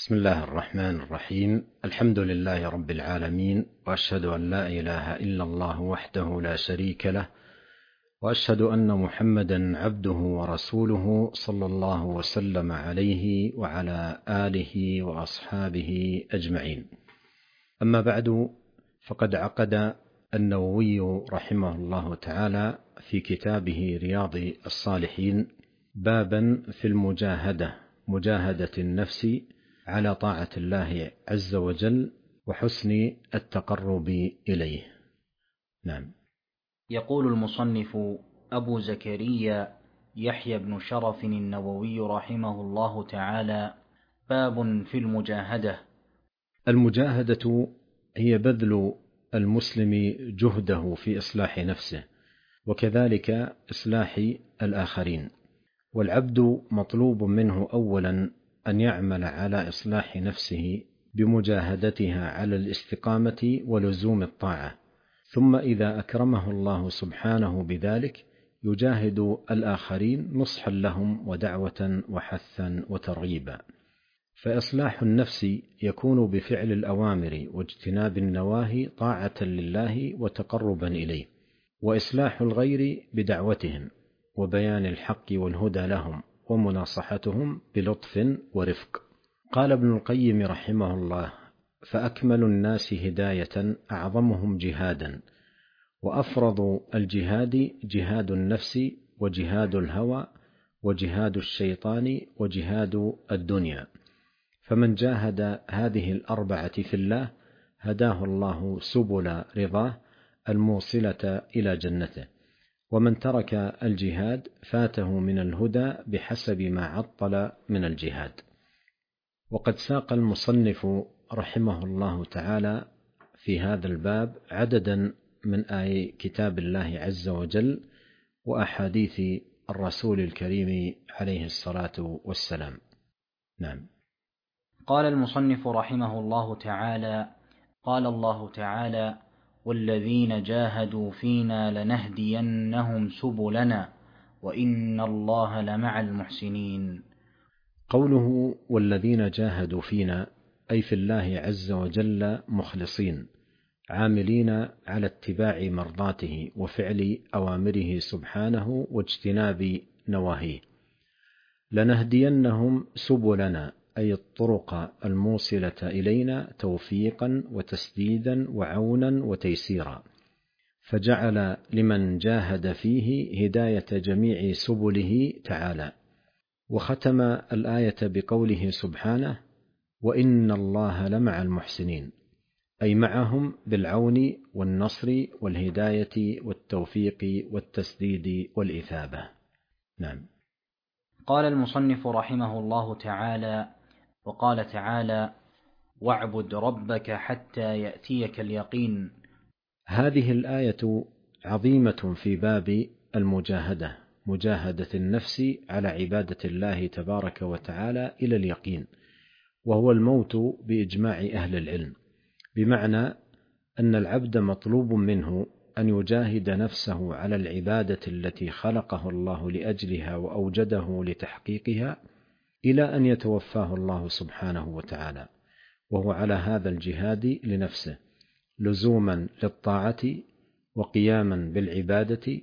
بسم الله الرحمن الرحيم. الحمد لله رب العالمين، وأشهد أن لا إله إلا الله وحده لا شريك له، وأشهد أن محمدا عبده ورسوله صلى الله وسلم عليه وعلى آله وأصحابه أجمعين. أما بعد، فقد عقد النووي رحمه الله تعالى في كتابه رياض الصالحين بابا في مجاهدة النفس على طاعة الله عز وجل وحسن التقرب إليه. نعم. يقول المصنف أبو زكريا يحيى بن شرف النووي رحمه الله تعالى: باب في المجاهدة. المجاهدة هي بذل المسلم جهده في إصلاح نفسه، وكذلك إصلاح الآخرين، والعبد مطلوب منه أولا أن يعمل على إصلاح نفسه بمجاهدتها على الاستقامة ولزوم الطاعة، ثم إذا أكرمه الله سبحانه بذلك يجاهد الآخرين نصحا لهم ودعوة وحثا وترغيبا. فإصلاح النفس يكون بفعل الأوامر واجتناب النواهي طاعة لله وتقربا إليه، وإصلاح الغير بدعوتهم وبيان الحق والهدى لهم ومناصحتهم بلطف ورفق. قال ابن القيم رحمه الله: فأكمل الناس هداية أعظمهم جهادا، وأفرض الجهاد جهاد النفس وجهاد الهوى وجهاد الشيطان وجهاد الدنيا، فمن جاهد هذه الأربعة في الله هداه الله سبل رضاه الموصلة إلى جنته، ومن ترك الجهاد فاته من الهدى بحسب ما عطل من الجهاد. وقد ساق المصنف رحمه الله تعالى في هذا الباب عددا من آي كتاب الله عز وجل وأحاديث الرسول الكريم عليه الصلاة والسلام. نعم. قال المصنف رحمه الله تعالى: قال الله تعالى: والذين جاهدوا فينا لنهدينهم سبلنا وإن الله لمع المحسنين. قوله والذين جاهدوا فينا أي في الله عز وجل مخلصين عاملين على اتباع مرضاته وفعل أوامره سبحانه واجتناب نواهيه. لنهدينهم سبلنا أي الطرق الموصلة إلينا توفيقا وتسديدا وعونا وتيسيرا، فجعل لمن جاهد فيه هداية جميع سبله تعالى. وختم الآية بقوله سبحانه: وإن الله لمع المحسنين، أي معهم بالعون والنصر والهداية والتوفيق والتسديد والإثابة. نعم. قال المصنف رحمه الله تعالى: وقال تعالى: واعبد ربك حتى يأتيك اليقين. هذه الآية عظيمة في باب المجاهدة، مجاهدة النفس على عبادة الله تبارك وتعالى إلى اليقين، وهو الموت بإجماع أهل العلم، بمعنى أن العبد مطلوب منه أن يجاهد نفسه على العبادة التي خلقه الله لأجلها وأوجده لتحقيقها إلى أن يتوفاه الله سبحانه وتعالى، وهو على هذا الجهاد لنفسه لزوما للطاعة وقياما بالعبادة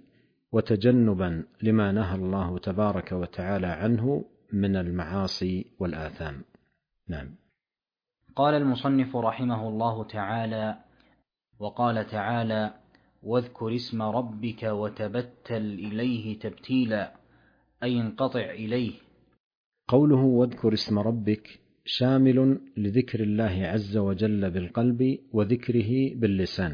وتجنبا لما نهى الله تبارك وتعالى عنه من المعاصي والآثام. نعم. قال المصنف رحمه الله تعالى: وقال تعالى: واذكر اسم ربك وتبتل إليه تبتيلا، أي انقطع إليه. قوله واذكر اسم ربك شامل لذكر الله عز وجل بالقلب وذكره باللسان،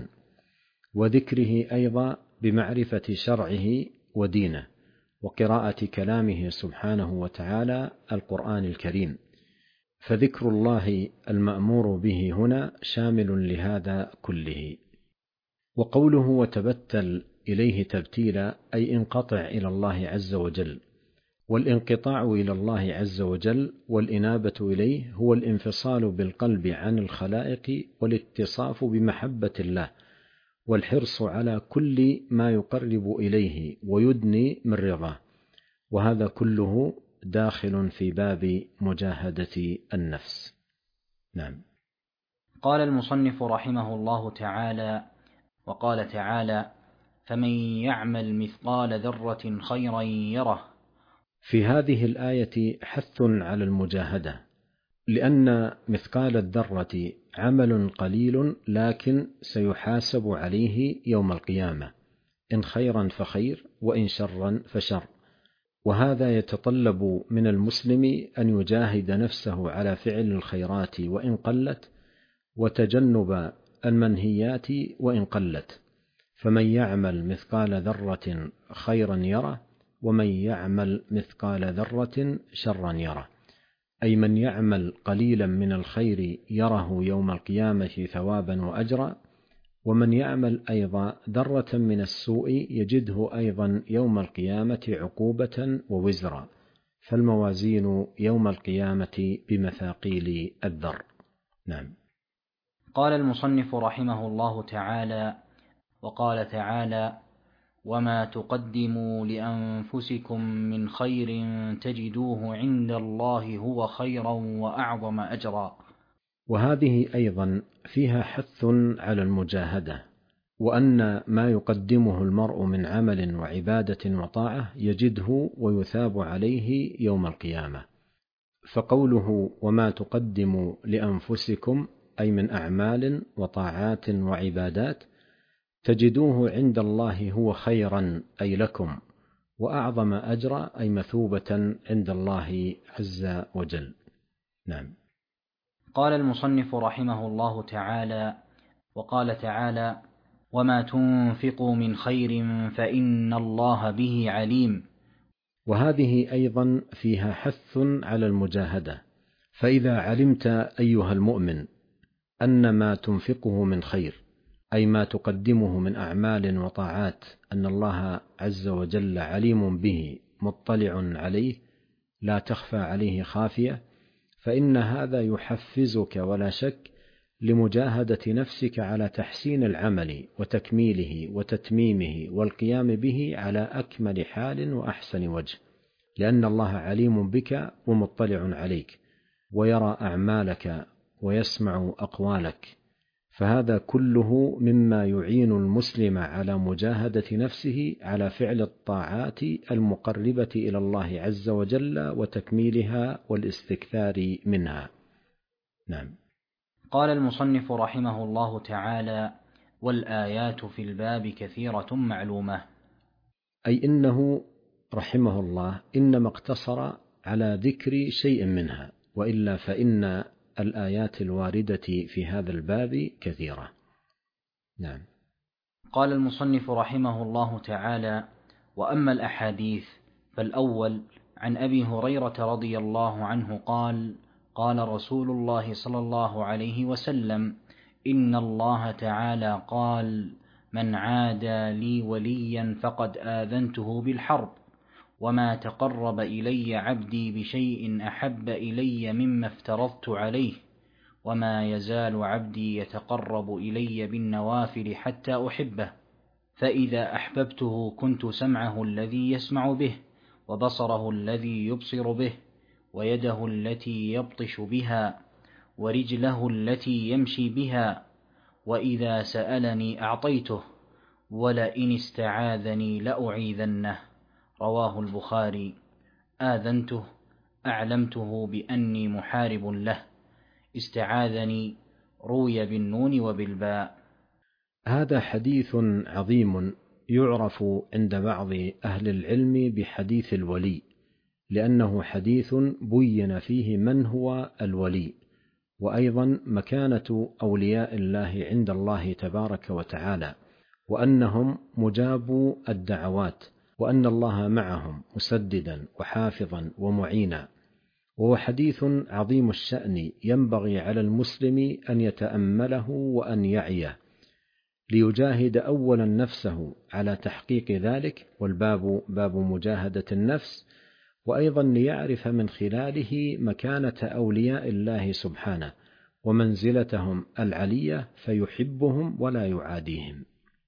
وذكره أيضا بمعرفة شرعه ودينه وقراءة كلامه سبحانه وتعالى القرآن الكريم، فذكر الله المأمور به هنا شامل لهذا كله. وقوله وتبتل إليه تبتيلا أي انقطع إلى الله عز وجل، والانقطاع إلى الله عز وجل والإنابة إليه هو الانفصال بالقلب عن الخلائق والاتصاف بمحبة الله والحرص على كل ما يقرب إليه ويدني من رضاه، وهذا كله داخل في باب مجاهدة النفس. نعم. قال المصنف رحمه الله تعالى: وقال تعالى: فمن يعمل مثقال ذرة خيرا يره. في هذه الآية حث على المجاهدة، لأن مثقال الذرة عمل قليل لكن سيحاسب عليه يوم القيامة، إن خيرا فخير وإن شرا فشر. وهذا يتطلب من المسلم أن يجاهد نفسه على فعل الخيرات وإن قلت، وتجنب المنهيات وإن قلت. فمن يعمل مثقال ذرة خيرا يره، ومن يعمل مثقال ذرة شرا يره، أي من يعمل قليلا من الخير يره يوم القيامة ثوابا وأجرا، ومن يعمل أيضا ذرة من السوء يجده أيضا يوم القيامة عقوبة ووزرا. فالموازين يوم القيامة بمثاقيل الذر. نعم. قال المصنف رحمه الله تعالى: وقال تعالى: وما تقدموا لأنفسكم من خير تجدوه عند الله هو خيرا وأعظم أجرا. وهذه أيضا فيها حث على المجاهدة، وأن ما يقدمه المرء من عمل وعبادة وطاعة يجده ويثاب عليه يوم القيامة. فقوله وما تقدموا لأنفسكم أي من أعمال وطاعات وعبادات تجدوه عند الله هو خيرا أي لكم، وأعظم أجرا أي مثوبة عند الله عز وجل. نعم. قال المصنف رحمه الله تعالى: وقال تعالى: وما تنفقوا من خير فإن الله به عليم. وهذه أيضا فيها حث على المجاهدة. فإذا علمت أيها المؤمن أن ما تنفقه من خير، أي ما تقدمه من أعمال وطاعات، أن الله عز وجل عليم به مطلع عليه لا تخفى عليه خافية، فإن هذا يحفزك ولا شك لمجاهدة نفسك على تحسين العمل وتكميله وتتميمه والقيام به على أكمل حال وأحسن وجه، لأن الله عليم بك ومطلع عليك ويرى أعمالك ويسمع أقوالك. فهذا كله مما يعين المسلم على مجاهدة نفسه على فعل الطاعات المقربة إلى الله عز وجل وتكميلها والاستكثار منها. نعم. قال المصنف رحمه الله تعالى: والآيات في الباب كثيرة معلومة. أي إنه رحمه الله إنما اقتصر على ذكر شيء منها، وإلا فإن الآيات الواردة في هذا الباب كثيرة. نعم. قال المصنف رحمه الله تعالى: وأما الأحاديث فالأول عن أبي هريرة رضي الله عنه قال: قال رسول الله صلى الله عليه وسلم: إن الله تعالى قال: من عادى لي وليا فقد آذنته بالحرب، وما تقرب إلي عبدي بشيء أحب إلي مما افترضت عليه، وما يزال عبدي يتقرب إلي بالنوافل حتى أحبه، فإذا أحببته كنت سمعه الذي يسمع به، وبصره الذي يبصر به، ويده التي يبطش بها، ورجله التي يمشي بها، وإذا سألني أعطيته، ولئن استعاذني لأعيذنه. رواه البخاري. آذنته أعلمته بأني محارب له. استعاذني روي بالنون وبالباء. هذا حديث عظيم يعرف عند بعض أهل العلم بحديث الولي، لأنه حديث بين فيه من هو الولي، وأيضا مكانة أولياء الله عند الله تبارك وتعالى، وأنهم مجابو الدعوات، وأن الله معهم مسددا وحافظا ومعينا. وهو حديث عظيم الشأن ينبغي على المسلم أن يتأمله وأن يعيه، ليجاهد أولا نفسه على تحقيق ذلك، والباب باب مجاهدة النفس، وأيضا ليعرف من خلاله مكانة أولياء الله سبحانه ومنزلتهم العلية فيحبهم ولا يعاديهم.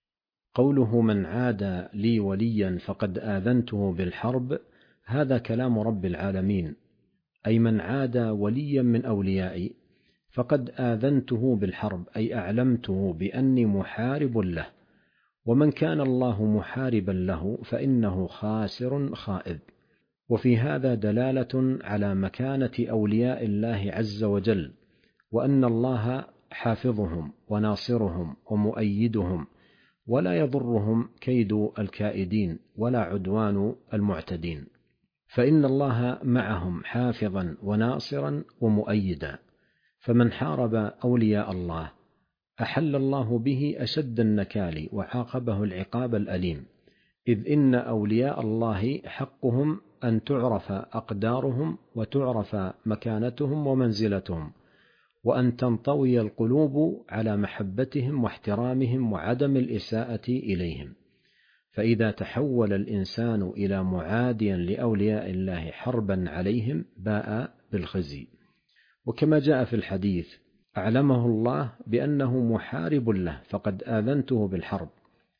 قوله من عادى لي وليا فقد آذنته بالحرب، هذا كلام رب العالمين، أي من عادى وليا من أوليائي فقد آذنته بالحرب، أي أعلمته بأني محارب له، ومن كان الله محاربا له فإنه خاسر خائب. وفي هذا دلالة على مكانة أولياء الله عز وجل، وأن الله حافظهم وناصرهم ومؤيدهم، ولا يضرهم كيد الكائدين ولا عدوان المعتدين، فإن الله معهم حافظا وناصرا ومؤيدا. فمن حارب أولياء الله أحل الله به أشد النكال وعاقبه العقاب الأليم، إذ إن أولياء الله حقهم أن تعرف أقدارهم وتعرف مكانتهم ومنزلتهم، وأن تنطوي القلوب على محبتهم واحترامهم وعدم الإساءة إليهم. فإذا تحول الإنسان إلى معاديا لأولياء الله حربا عليهم باء بالخزي. وكما جاء في الحديث أعلمه الله بأنه محارب له فقد آذنته بالحرب،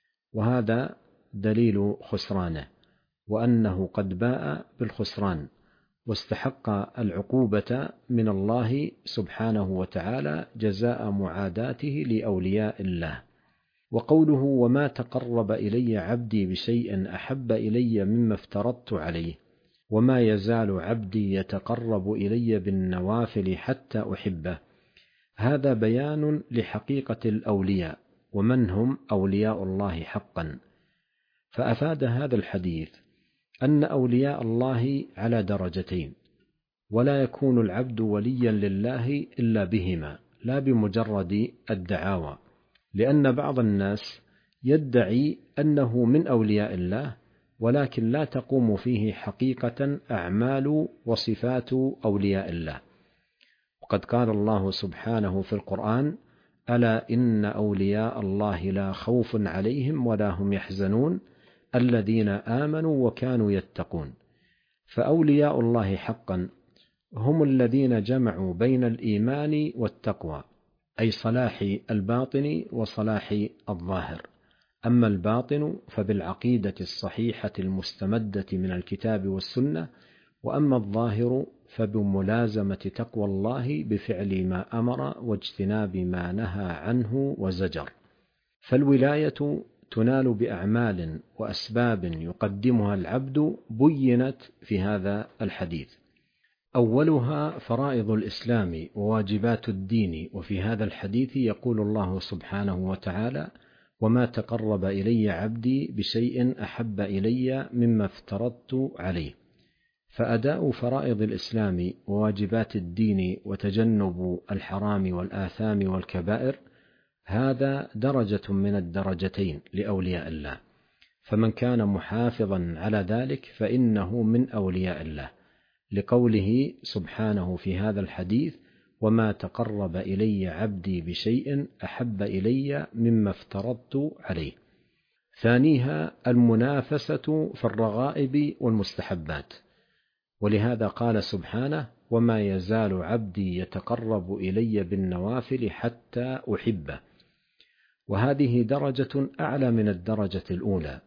وهذا دليل خسرانه، وأنه قد باء بالخسران واستحق العقوبة من الله سبحانه وتعالى جزاء معاداته لأولياء الله. وقوله وما تقرب إلي عبدي بشيء أحب إلي مما افترضت عليه، وما يزال عبدي يتقرب إلي بالنوافل حتى أحبه، هذا بيان لحقيقة الأولياء ومن هم أولياء الله حقا. فأفاد هذا الحديث أن أولياء الله على درجتين، ولا يكون العبد وليا لله إلا بهما، لا بمجرد الدعاوى، لأن بعض الناس يدعي أنه من أولياء الله ولكن لا تقوم فيه حقيقة أعمال وصفات أولياء الله. وقد قال الله سبحانه في القرآن ألا إن أولياء الله لا خوف عليهم ولا هم يحزنون الذين آمنوا وكانوا يتقون. فأولياء الله حقا هم الذين جمعوا بين الإيمان والتقوى، أي صلاح الباطن وصلاح الظاهر. أما الباطن فبالعقيدة الصحيحة المستمدة من الكتاب والسنة، وأما الظاهر فبملازمة تقوى الله بفعل ما أمر واجتناب ما نهى عنه وزجر. فالولاية تنال بأعمال وأسباب يقدمها العبد بينت في هذا الحديث. أولها فرائض الإسلام وواجبات الدين، وفي هذا الحديث يقول الله سبحانه وتعالى وما تقرب إلي عبدي بشيء أحب إلي مما افترضت عليه. فأداء فرائض الإسلام وواجبات الدين وتجنب الحرام والآثام والكبائر هذا درجة من الدرجتين لأولياء الله، فمن كان محافظا على ذلك فإنه من أولياء الله، لقوله سبحانه في هذا الحديث وما تقرب إلي عبدي بشيء أحب إلي مما افترضت عليه. ثانيها المنافسة في الرغائب والمستحبات، ولهذا قال سبحانه وما يزال عبدي يتقرب إلي بالنوافل حتى أحبه. وهذه درجة أعلى من الدرجة الأولى،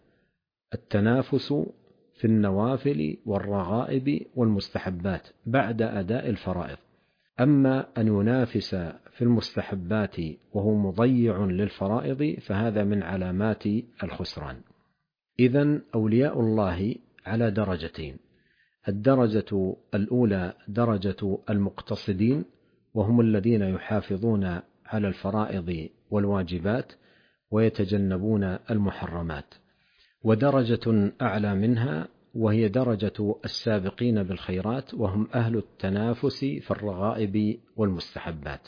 التنافس في النوافل والرغائب والمستحبات بعد أداء الفرائض. أما أن ينافس في المستحبات وهو مضيع للفرائض فهذا من علامات الخسران. إذن أولياء الله على درجتين، الدرجة الأولى درجة المقتصدين، وهم الذين يحافظون على الفرائض والواجبات ويتجنبون المحرمات، ودرجة أعلى منها وهي درجة السابقين بالخيرات، وهم أهل التنافس في الرغائب والمستحبات.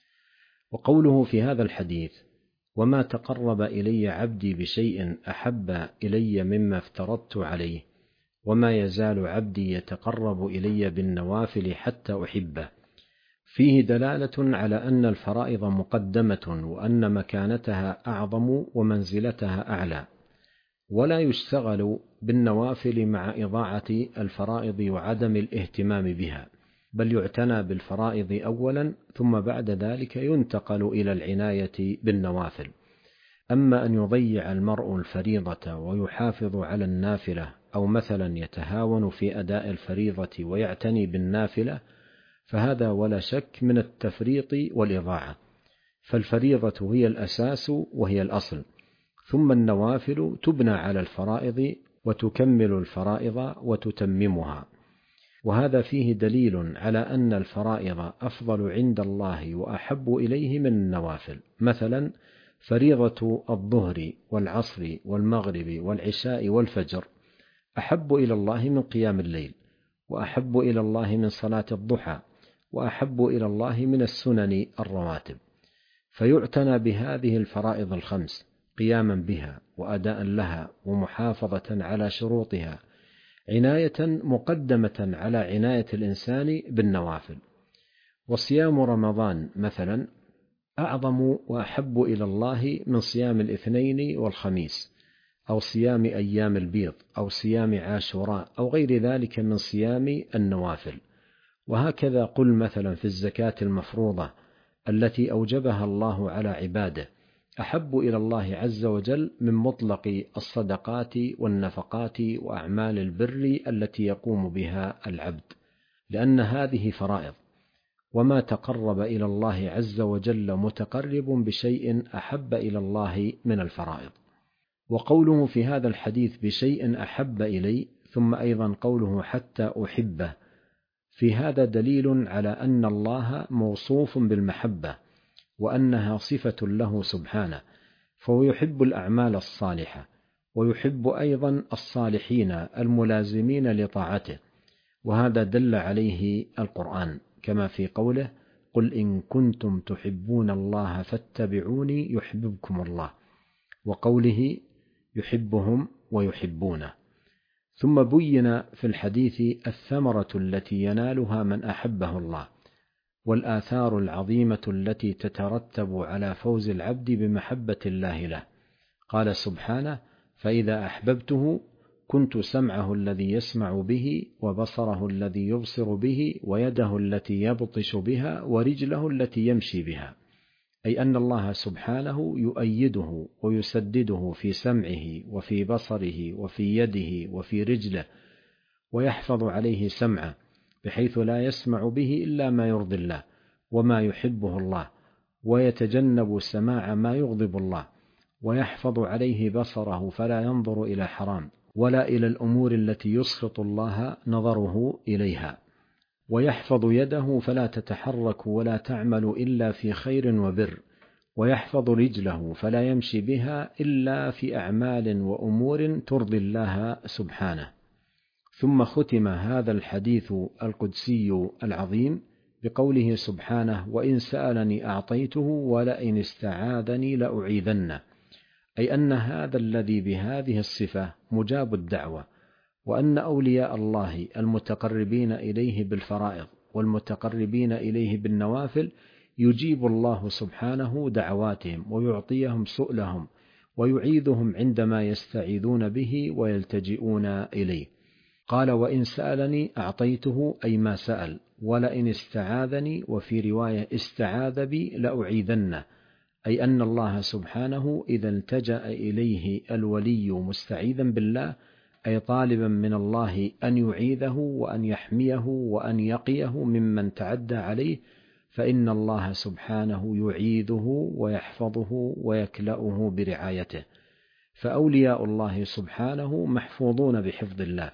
وقوله في هذا الحديث وما تقرب إلي عبدي بشيء أحب إلي مما افترضت عليه، وما يزال عبدي يتقرب إلي بالنوافل حتى أحبه، فيه دلالة على أن الفرائض مقدمة وأن مكانتها أعظم ومنزلتها أعلى، ولا يشتغل بالنوافل مع إضاعة الفرائض وعدم الاهتمام بها، بل يعتنى بالفرائض أولا ثم بعد ذلك ينتقل إلى العناية بالنوافل. أما أن يضيع المرء الفريضة ويحافظ على النافلة، أو مثلا يتهاون في أداء الفريضة ويعتني بالنافلة، فهذا ولا شك من التفريط والإضاعة، فالفريضة هي الأساس وهي الأصل، ثم النوافل تبنى على الفرائض وتكمل الفرائض وتتممها. وهذا فيه دليل على أن الفرائض أفضل عند الله وأحب إليه من النوافل. مثلا فريضة الظهر والعصر والمغرب والعشاء والفجر أحب إلى الله من قيام الليل، وأحب إلى الله من صلاة الضحى، وأحب إلى الله من السنن الرواتب، فيعتنى بهذه الفرائض الخمس قياما بها وأداء لها ومحافظة على شروطها، عناية مقدمة على عناية الإنسان بالنوافل. وصيام رمضان مثلا أعظم وأحب إلى الله من صيام الاثنين والخميس، أو صيام أيام البيض، أو صيام عاشوراء، أو غير ذلك من صيام النوافل. وهكذا قل مثلا في الزكاة المفروضة التي أوجبها الله على عباده أحب إلى الله عز وجل من مطلق الصدقات والنفقات وأعمال البر التي يقوم بها العبد، لأن هذه فرائض، وما تقرب إلى الله عز وجل متقرب بشيء أحب إلى الله من الفرائض. وقوله في هذا الحديث بشيء أحب إلي، ثم أيضا قوله حتى أحبه، في هذا دليل على أن الله موصوف بالمحبة وأنها صفة له سبحانه، فهو يحب الأعمال الصالحة، ويحب أيضا الصالحين الملازمين لطاعته، وهذا دل عليه القرآن كما في قوله قل إن كنتم تحبون الله فاتبعوني يحببكم الله، وقوله يحبهم ويحبونه. ثم بين في الحديث الثمرة التي ينالها من أحبه الله، والآثار العظيمة التي تترتب على فوز العبد بمحبة الله له. قال سبحانه فإذا أحببته كنت سمعه الذي يسمع به، وبصره الذي يبصر به، ويده التي يبطش بها، ورجله التي يمشي بها، أي أن الله سبحانه يؤيده ويسدده في سمعه وفي بصره وفي يده وفي رجله، ويحفظ عليه سمعه بحيث لا يسمع به إلا ما يرضي الله وما يحبه الله، ويتجنب سماع ما يغضب الله، ويحفظ عليه بصره فلا ينظر إلى حرام ولا إلى الأمور التي يسخط الله نظره إليها، ويحفظ يده فلا تتحرك ولا تعمل إلا في خير وبر، ويحفظ رجله فلا يمشي بها إلا في أعمال وأمور ترضي الله سبحانه. ثم ختم هذا الحديث القدسي العظيم بقوله سبحانه وإن سألني أعطيته ولئن استعاذني لأعيذنه، أي أن هذا الذي بهذه الصفة مجاب الدعوة، وأن أولياء الله المتقربين إليه بالفرائض والمتقربين إليه بالنوافل يجيب الله سبحانه دعواتهم ويعطيهم سؤلهم ويعيذهم عندما يستعيذون به ويلتجئون إليه. قال وإن سألني أعطيته أي ما سأل، ولئن استعاذني وفي رواية استعاذ بي لأعيذنه، أي أن الله سبحانه إذا التجأ إليه الولي مستعيذا بالله أي طالبا من الله أن يعيذه وأن يحميه وأن يقيه ممن تعدى عليه، فإن الله سبحانه يعيذه ويحفظه ويكلأه برعايته. فأولياء الله سبحانه محفوظون بحفظ الله،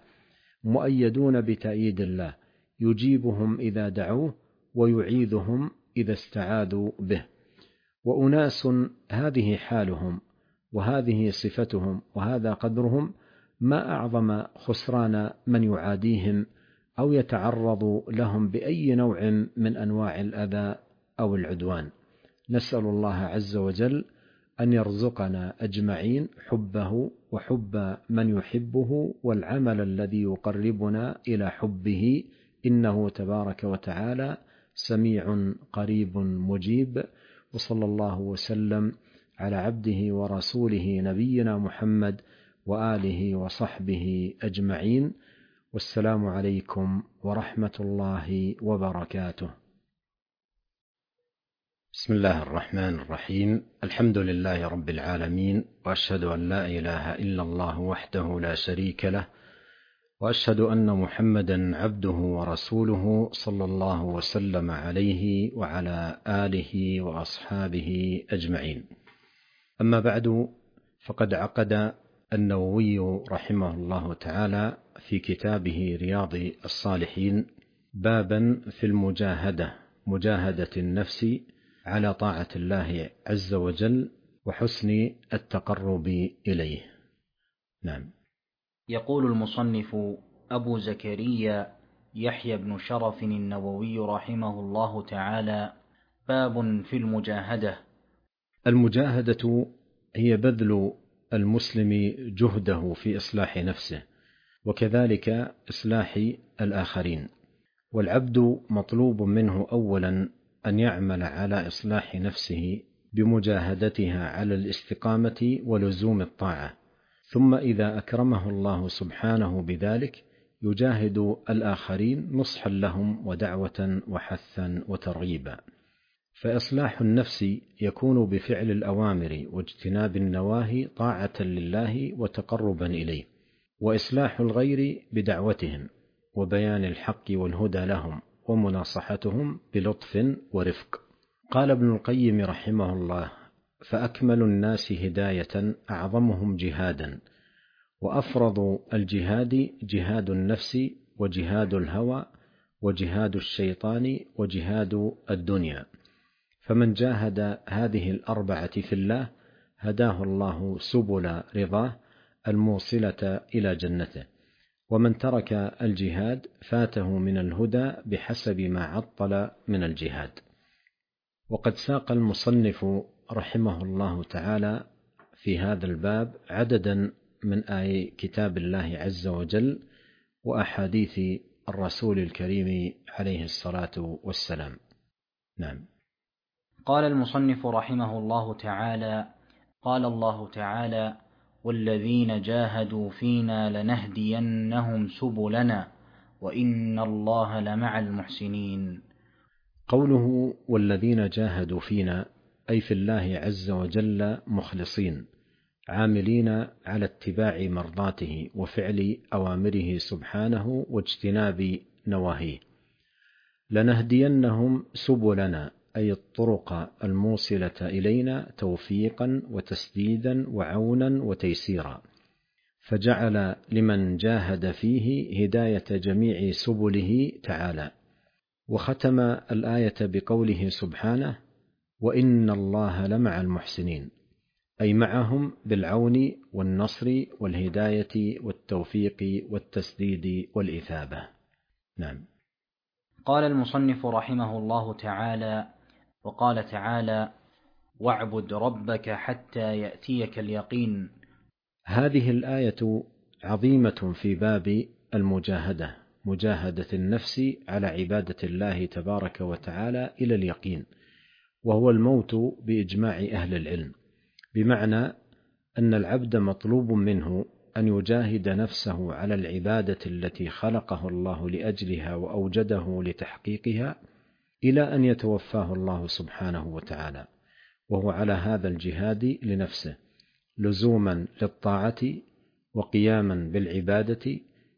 مؤيدون بتأييد الله، يجيبهم إذا دعوه ويعيذهم إذا استعاذوا به. وأناس هذه حالهم وهذه صفتهم وهذا قدرهم، ما أعظم خسران من يعاديهم أو يتعرض لهم بأي نوع من أنواع الأذى أو العدوان. نسأل الله عز وجل أن يرزقنا أجمعين حبه وحب من يحبه والعمل الذي يقربنا إلى حبه، إنه تبارك وتعالى سميع قريب مجيب. وصلى الله وسلم على عبده ورسوله نبينا محمد وآله وصحبه أجمعين، والسلام عليكم ورحمة الله وبركاته. بسم الله الرحمن الرحيم، الحمد لله رب العالمين، وأشهد أن لا إله إلا الله وحده لا شريك له، وأشهد أن محمدا عبده ورسوله صلى الله وسلم عليه وعلى آله وأصحابه أجمعين. أما بعد، فقد عقد النووي رحمه الله تعالى في كتابه رياض الصالحين بابا في المجاهدة، مجاهدة النفس على طاعة الله عز وجل وحسن التقرب إليه. نعم. يقول المصنف أبو زكريا يحيى بن شرف النووي رحمه الله تعالى: باب في المجاهدة. المجاهدة هي بذل المسلم جهده في إصلاح نفسه وكذلك إصلاح الآخرين، والعبد مطلوب منه أولا أن يعمل على إصلاح نفسه بمجاهدتها على الاستقامة ولزوم الطاعة، ثم إذا أكرمه الله سبحانه بذلك يجاهد الآخرين نصحا لهم ودعوة وحثا وترغيبا. فإصلاح النفس يكون بفعل الأوامر واجتناب النواهي طاعة لله وتقربا إليه، وإصلاح الغير بدعوتهم وبيان الحق والهدى لهم ومناصحتهم بلطف ورفق. قال ابن القيم رحمه الله: فأكمل الناس هداية أعظمهم جهادا، وأفرض الجهاد جهاد النفس وجهاد الهوى وجهاد الشيطان وجهاد الدنيا، فمن جاهد هذه الأربعة في الله هداه الله سبل رضاه الموصلة إلى جنته، ومن ترك الجهاد فاته من الهدى بحسب ما عطل من الجهاد. وقد ساق المصنف رحمه الله تعالى في هذا الباب عددا من آي كتاب الله عز وجل وأحاديث الرسول الكريم عليه الصلاة والسلام. نعم. قال المصنف رحمه الله تعالى: قال الله تعالى: والذين جاهدوا فينا لنهدينهم سبلنا وإن الله لمع المحسنين. قوله والذين جاهدوا فينا أي في الله عز وجل مخلصين عاملين على اتباع مرضاته وفعل أوامره سبحانه واجتناب نواهيه. لنهدينهم سبلنا أي الطرق الموصلة إلينا توفيقا وتسديدا وعونا وتيسيرا، فجعل لمن جاهد فيه هداية جميع سبله تعالى. وختم الآية بقوله سبحانه: وإن الله لمع المحسنين، أي معهم بالعون والنصر والهداية والتوفيق والتسديد والإثابة. نعم. قال المصنف رحمه الله تعالى: وقال تعالى: واعبد ربك حتى يأتيك اليقين. هذه الآية عظيمة في باب المجاهدة، مجاهدة النفس على عبادة الله تبارك وتعالى إلى اليقين، وهو الموت بإجماع أهل العلم، بمعنى أن العبد مطلوب منه أن يجاهد نفسه على العبادة التي خلقه الله لأجلها وأوجده لتحقيقها إلى أن يتوفاه الله سبحانه وتعالى، وهو على هذا الجهاد لنفسه لزوما للطاعة وقياما بالعبادة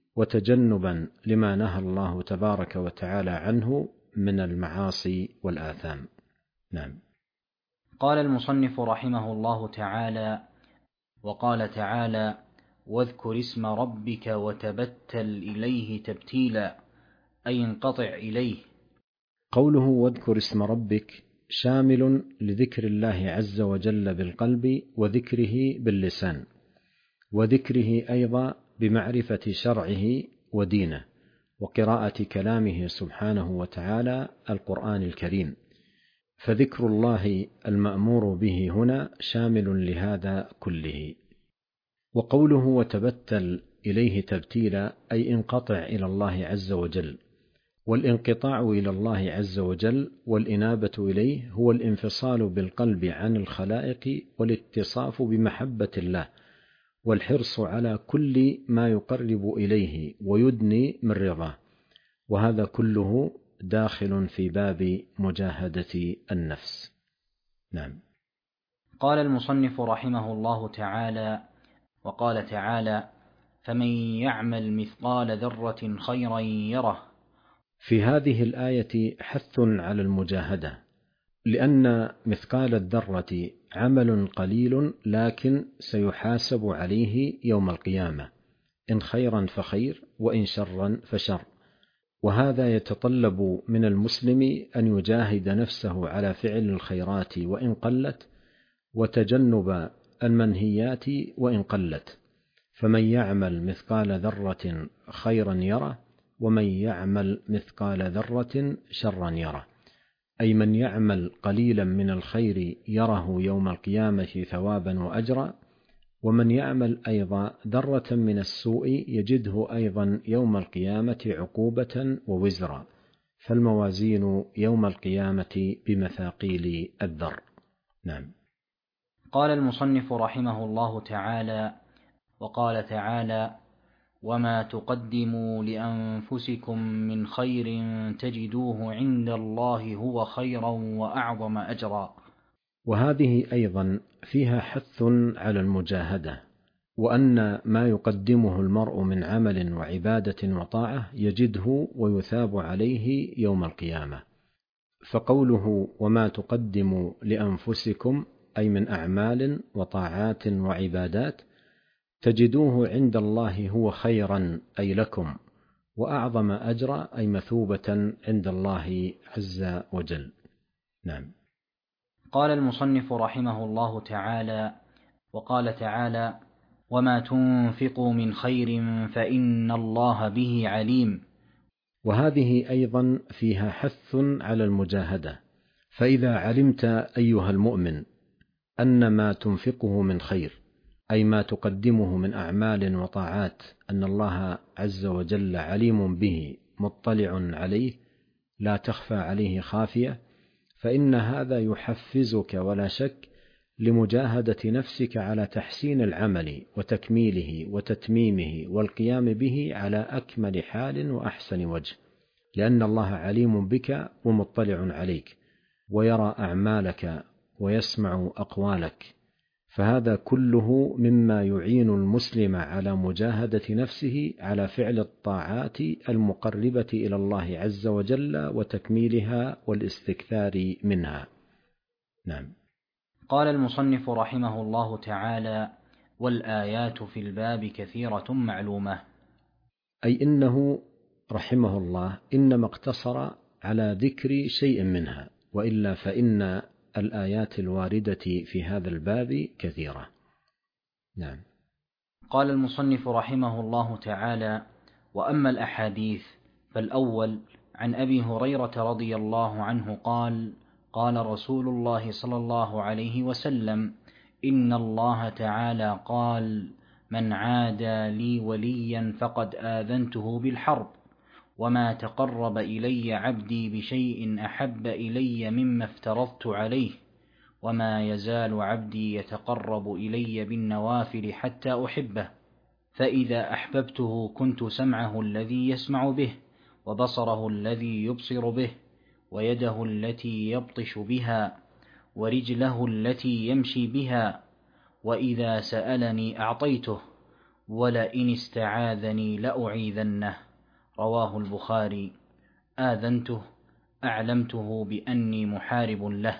وتجنبا لما نهى الله تبارك وتعالى عنه من المعاصي والآثام. نعم. قال المصنف رحمه الله تعالى: وقال تعالى: واذكر اسم ربك وتبتل إليه تبتيلا، أي انقطع إليه. قوله واذكر اسم ربك شامل لذكر الله عز وجل بالقلب وذكره باللسان، وذكره أيضا بمعرفة شرعه ودينه وقراءة كلامه سبحانه وتعالى القرآن الكريم، فذكر الله المأمور به هنا شامل لهذا كله. وقوله وتبتل إليه تبتيلا أي انقطع إلى الله عز وجل، والانقطاع إلى الله عز وجل والإنابة إليه هو الانفصال بالقلب عن الخلائق والاتصاف بمحبة الله والحرص على كل ما يقرب إليه ويدني من رضاه، وهذا كله داخل في باب مجاهدة النفس. نعم. قال المصنف رحمه الله تعالى: وقال تعالى: فمن يعمل مثقال ذرة خيرا يره. في هذه الآية حث على المجاهدة، لأن مثقال الذرة عمل قليل لكن سيحاسب عليه يوم القيامة، إن خيرا فخير وإن شرا فشر. وهذا يتطلب من المسلم أن يجاهد نفسه على فعل الخيرات وإن قلت، وتجنب المنهيات وإن قلت. فمن يعمل مثقال ذرة خيرا يره، ومن يعمل مثقال ذرة شرا يره، أي من يعمل قليلا من الخير يره يوم القيامة ثوابا وأجرا، ومن يعمل أيضا ذرة من السوء يجده أيضا يوم القيامة عقوبة ووزرا. فالموازين يوم القيامة بمثاقيل الذر. نعم. قال المصنف رحمه الله تعالى: وقال تعالى: وما تقدموا لأنفسكم من خير تجدوه عند الله هو خيرا وأعظم أجرا. وهذه أيضا فيها حث على المجاهدة، وأن ما يقدمه المرء من عمل وعبادة وطاعة يجده ويثاب عليه يوم القيامة. فقوله وما تقدموا لأنفسكم أي من أعمال وطاعات وعبادات تجدوه عند الله هو خيرا أي لكم، وأعظم أجرا أي مثوبة عند الله عز وجل. نعم. قال المصنف رحمه الله تعالى: وقال تعالى: وما تنفقوا من خير فإن الله به عليم. وهذه أيضا فيها حث على المجاهدة. فإذا علمت أيها المؤمن أن ما تنفقه من خير، أي ما تقدمه من أعمال وطاعات، أن الله عز وجل عليم به مطلع عليه لا تخفى عليه خافية، فإن هذا يحفزك ولا شك لمجاهدة نفسك على تحسين العمل وتكميله وتتميمه والقيام به على أكمل حال وأحسن وجه، لأن الله عليم بك ومطلع عليك ويرى أعمالك ويسمع أقوالك. فهذا كله مما يعين المسلم على مجاهدة نفسه على فعل الطاعات المقربة إلى الله عز وجل وتكميلها والاستكثار منها. نعم. قال المصنف رحمه الله تعالى: والآيات في الباب كثيرة معلومة. أي إنه رحمه الله إنما اقتصر على ذكر شيء منها، وإلا فإن الآيات الواردة في هذا الباب كثيرة. نعم. قال المصنف رحمه الله تعالى: وأما الأحاديث فالأول عن أبي هريرة رضي الله عنه قال: قال رسول الله صلى الله عليه وسلم: إن الله تعالى قال: من عادى لي وليا فقد آذنته بالحرب، وما تقرب إلي عبدي بشيء أحب إلي مما افترضت عليه، وما يزال عبدي يتقرب إلي بالنوافل حتى أحبه، فإذا أحببته كنت سمعه الذي يسمع به، وبصره الذي يبصر به، ويده التي يبطش بها، ورجله التي يمشي بها، وإذا سألني أعطيته، ولئن استعاذني لأعيذنه. رواه البخاري. آذنته أعلمته بأني محارب له.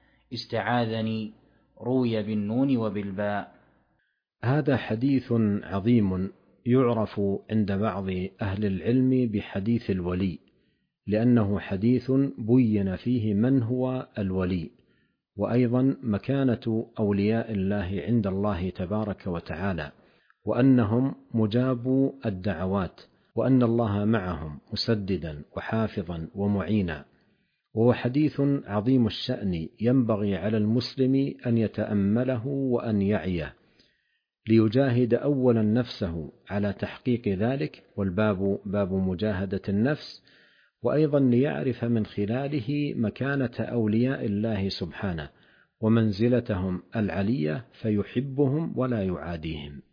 استعاذني روي بالنون وبالباء. هذا حديث عظيم يعرف عند بعض أهل العلم بحديث الولي، لأنه حديث بين فيه من هو الولي، وأيضا مكانة أولياء الله عند الله تبارك وتعالى، وأنهم مجابو الدعوات، وأن الله معهم مسددا وحافظا ومعينا. وهو حديث عظيم الشأن ينبغي على المسلم أن يتأمله وأن يعيه، ليجاهد أولا نفسه على تحقيق ذلك، والباب باب مجاهدة النفس، وأيضا ليعرف من خلاله مكانة أولياء الله سبحانه ومنزلتهم العلية فيحبهم ولا يعاديهم.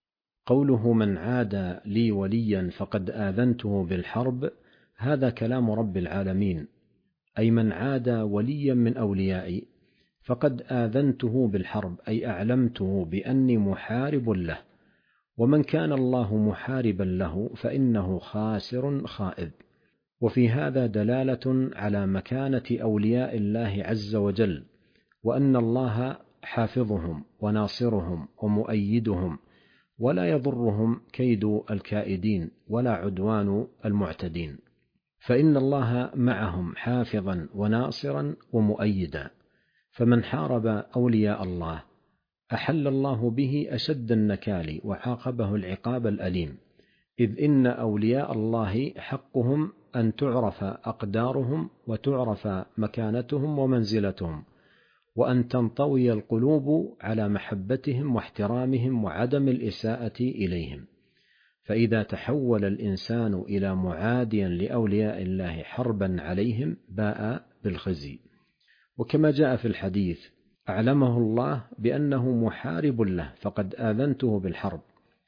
قوله من عادى لي وليا فقد آذنته بالحرب، هذا كلام رب العالمين، أي من عادى وليا من أوليائي فقد آذنته بالحرب، أي أعلمته بأني محارب له، ومن كان الله محاربا له فإنه خاسر خائب. وفي هذا دلالة على مكانة أولياء الله عز وجل، وأن الله حافظهم وناصرهم ومؤيدهم، ولا يضرهم كيد الكائدين ولا عدوان المعتدين، فإن الله معهم حافظا وناصرا ومؤيدا. فمن حارب أولياء الله أحل الله به أشد النكال وعاقبه العقاب الأليم، إذ إن أولياء الله حقهم أن تعرف أقدارهم وتعرف مكانتهم ومنزلتهم، وأن تنطوي القلوب على محبتهم واحترامهم وعدم الإساءة إليهم. فإذا تحول الإنسان إلى معاديا لأولياء الله حربا عليهم باء بالخزي. وكما جاء في الحديث: أعلمه الله بأنه محارب له فقد آذنته بالحرب،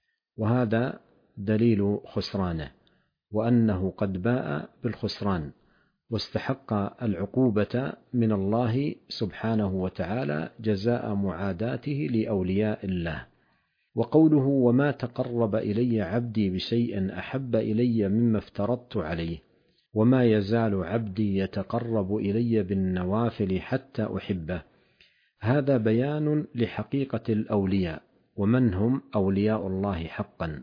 وهذا دليل خسرانه، وأنه قد باء بالخسران واستحق العقوبة من الله سبحانه وتعالى جزاء معاداته لأولياء الله. وقوله: وما تقرب إلي عبدي بشيء أحب إلي مما افترضت عليه، وما يزال عبدي يتقرب إلي بالنوافل حتى أحبه، هذا بيان لحقيقة الأولياء ومن هم أولياء الله حقا.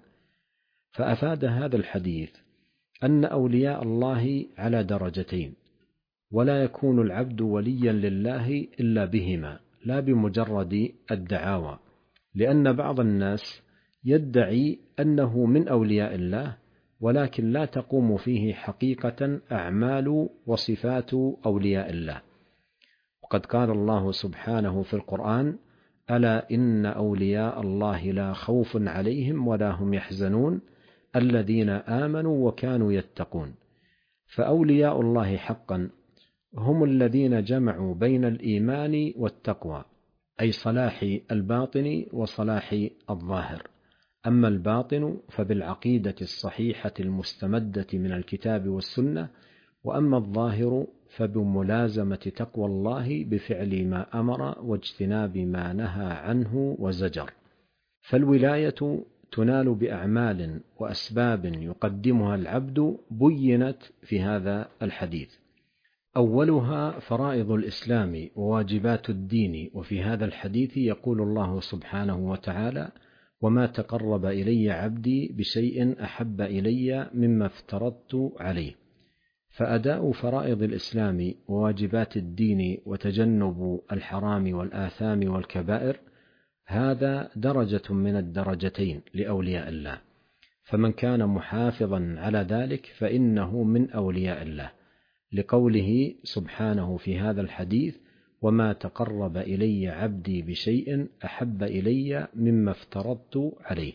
فأفاد هذا الحديث أن أولياء الله على درجتين، ولا يكون العبد وليا لله إلا بهما، لا بمجرد الدعاوى، لأن بعض الناس يدعي أنه من أولياء الله ولكن لا تقوم فيه حقيقة أعمال وصفات أولياء الله. وقد قال الله سبحانه في القرآن: ألا إن أولياء الله لا خوف عليهم ولا هم يحزنون الذين آمنوا وكانوا يتقون. فأولياء الله حقا هم الذين جمعوا بين الإيمان والتقوى، أي صلاح الباطن وصلاح الظاهر. أما الباطن فبالعقيدة الصحيحة المستمدة من الكتاب والسنة، وأما الظاهر فبملازمة تقوى الله بفعل ما أمر واجتناب ما نهى عنه وزجر. فالولاية تنال بأعمال وأسباب يقدمها العبد بينت في هذا الحديث. أولها فرائض الإسلام وواجبات الدين، وفي هذا الحديث يقول الله سبحانه وتعالى: وما تقرب إلي عبدي بشيء أحب إلي مما افترضت عليه. فأداء فرائض الإسلام وواجبات الدين وتجنب الحرام والآثام والكبائر هذا درجة من الدرجتين لأولياء الله، فمن كان محافظا على ذلك فإنه من أولياء الله، لقوله سبحانه في هذا الحديث: وما تقرب إلي عبدي بشيء أحب إلي مما افترضت عليه.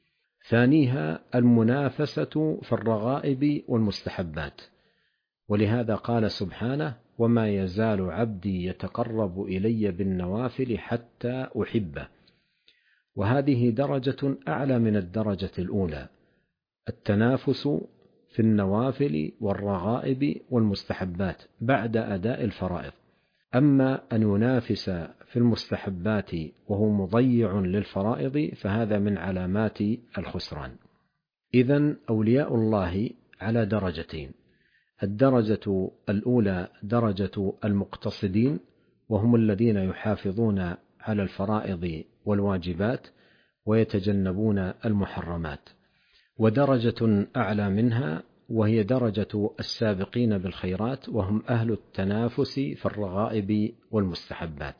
ثانيها المنافسة في الرغائب والمستحبات، ولهذا قال سبحانه: وما يزال عبدي يتقرب إلي بالنوافل حتى أحبه. وهذه درجة أعلى من الدرجة الأولى، التنافس في النوافل والرغائب والمستحبات بعد أداء الفرائض. أما أن ينافس في المستحبات وهو مضيع للفرائض فهذا من علامات الخسران. إذن أولياء الله على درجتين: الدرجة الأولى درجة المقتصدين، وهم الذين يحافظون على الفرائض والواجبات ويتجنبون المحرمات، ودرجة أعلى منها وهي درجة السابقين بالخيرات، وهم أهل التنافس في الرغائب والمستحبات.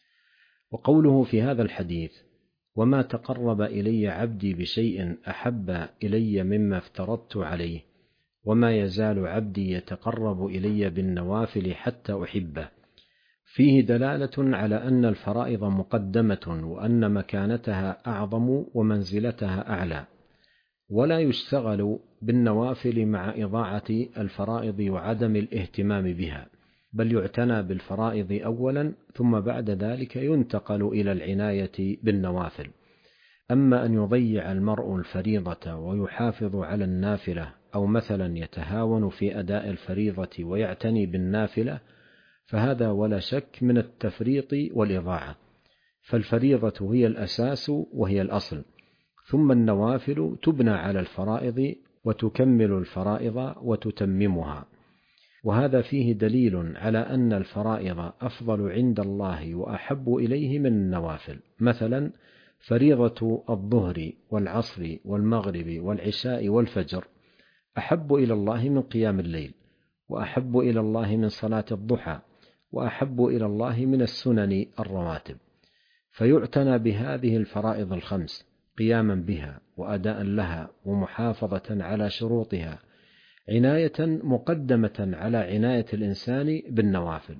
وقوله في هذا الحديث: وما تقرب إلي عبدي بشيء أحب إلي مما افترضت عليه، وما يزال عبدي يتقرب إلي بالنوافل حتى أحبه، فيه دلالة على أن الفرائض مقدمة، وأن مكانتها أعظم ومنزلتها أعلى، ولا يشتغل بالنوافل مع إضاعة الفرائض وعدم الاهتمام بها، بل يعتنى بالفرائض أولا ثم بعد ذلك ينتقل إلى العناية بالنوافل. أما أن يضيع المرء الفريضة ويحافظ على النافلة، أو مثلا يتهاون في أداء الفريضة ويعتني بالنافلة، فهذا ولا شك من التفريط والإضاعة، فالفريضة هي الأساس وهي الأصل، ثم النوافل تبنى على الفرائض وتكمل الفرائض وتتممها. وهذا فيه دليل على أن الفرائض أفضل عند الله وأحب إليه من النوافل. مثلا فريضة الظهر والعصر والمغرب والعشاء والفجر أحب إلى الله من قيام الليل، وأحب إلى الله من صلاة الضحى، وأحب إلى الله من السنن الرواتب. فيعتنى بهذه الفرائض الخمس قياما بها وأداء لها ومحافظة على شروطها عناية مقدمة على عناية الإنسان بالنوافل.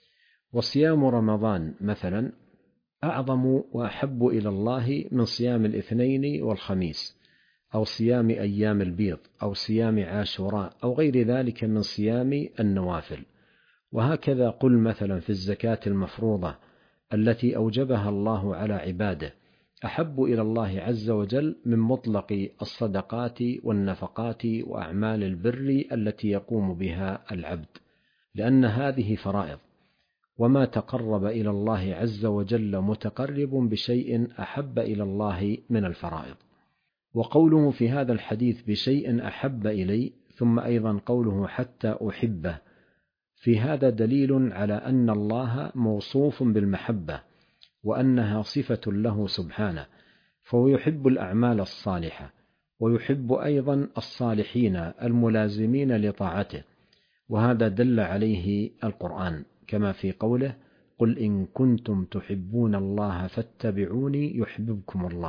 وصيام رمضان مثلا أعظم وأحب إلى الله من صيام الاثنين والخميس، أو صيام أيام البيض، أو صيام عاشوراء، أو غير ذلك من صيام النوافل. وهكذا قل مثلا في الزكاة المفروضة التي أوجبها الله على عباده أحب إلى الله عز وجل من مطلق الصدقات والنفقات وأعمال البر التي يقوم بها العبد، لأن هذه فرائض، وما تقرب إلى الله عز وجل متقرب بشيء أحب إلى الله من الفرائض. وقوله في هذا الحديث بشيء أحب إلي، ثم أيضا قوله حتى أحبه، في هذا دليل على أن الله موصوف بالمحبة وأنها صفة له سبحانه، فهو يحب الأعمال الصالحة، ويحب أيضا الصالحين الملازمين لطاعته، وهذا دل عليه القرآن كما في قوله قل إن كنتم تحبون الله فاتبعوني يحببكم الله،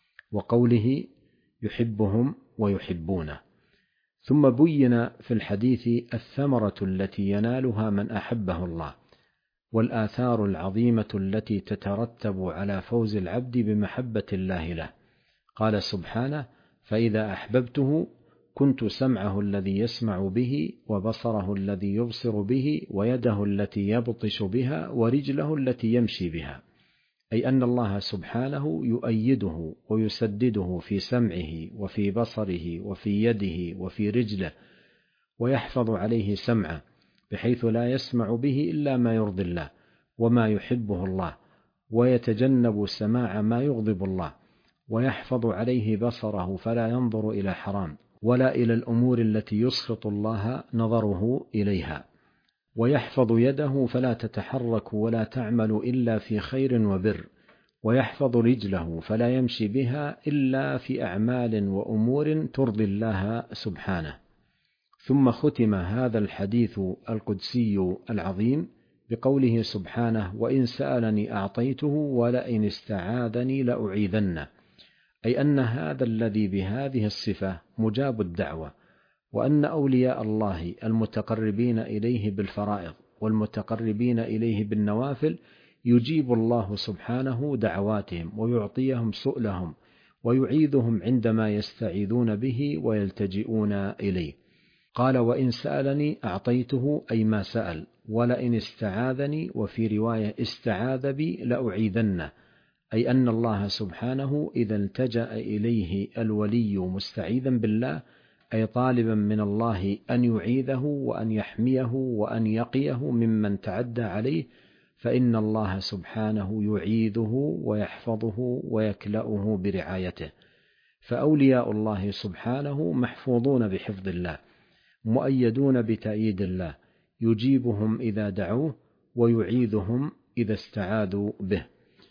وقوله يحبهم ويحبونه. ثم بين في الحديث الثمرة التي ينالها من أحبه الله، والآثار العظيمة التي تترتب على فوز العبد بمحبة الله له. قال سبحانه فإذا أحببته كنت سمعه الذي يسمع به، وبصره الذي يبصر به، ويده التي يبطش بها، ورجله التي يمشي بها. أي أن الله سبحانه يؤيده ويسدده في سمعه وفي بصره وفي يده وفي رجله، ويحفظ عليه سمعه بحيث لا يسمع به إلا ما يرضي الله وما يحبه الله، ويتجنب سماع ما يغضب الله، ويحفظ عليه بصره فلا ينظر إلى حرام ولا إلى الأمور التي يسخط الله نظره إليها، ويحفظ يده فلا تتحرك ولا تعمل إلا في خير وبر، ويحفظ رجله فلا يمشي بها إلا في أعمال وأمور ترضي الله سبحانه. ثم ختم هذا الحديث القدسي العظيم بقوله سبحانه وإن سألني أعطيته ولئن استعاذني لأعيذنه، أي أن هذا الذي بهذه الصفة مجاب الدعوة، وأن أولياء الله المتقربين إليه بالفرائض والمتقربين إليه بالنوافل يجيب الله سبحانه دعواتهم ويعطيهم سؤلهم ويعيذهم عندما يستعيذون به ويلتجئون إليه. قال وإن سألني أعطيته أي ما سأل، ولئن استعاذني وفي رواية استعاذ بي لأعيذنه، أي أن الله سبحانه إذا التجأ إليه الولي مستعيذا بالله أي طالبا من الله أن يعيذه وأن يحميه وأن يقيه ممن تعدى عليه، فإن الله سبحانه يعيذه ويحفظه ويكلأه برعايته. فأولياء الله سبحانه محفوظون بحفظ الله، مؤيدون بتأييد الله، يجيبهم إذا دعوه ويعيذهم إذا استعاذوا به.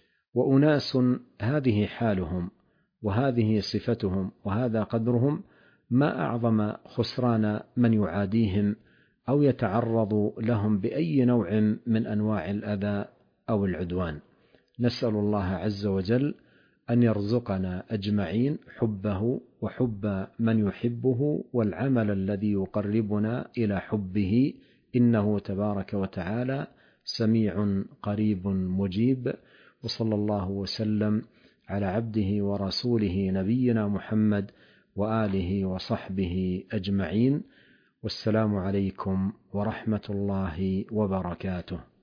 وأناس هذه حالهم وهذه صفتهم وهذا قدرهم، ما أعظم خسران من يعاديهم أو يتعرض لهم بأي نوع من أنواع الأذى أو العدوان. نسأل الله عز وجل أن يرزقنا أجمعين حبه وحب من يحبه والعمل الذي يقربنا إلى حبه، إنه تبارك وتعالى سميع قريب مجيب. وصلى الله وسلم على عبده ورسوله نبينا محمد وآله وصحبه أجمعين، والسلام عليكم ورحمة الله وبركاته.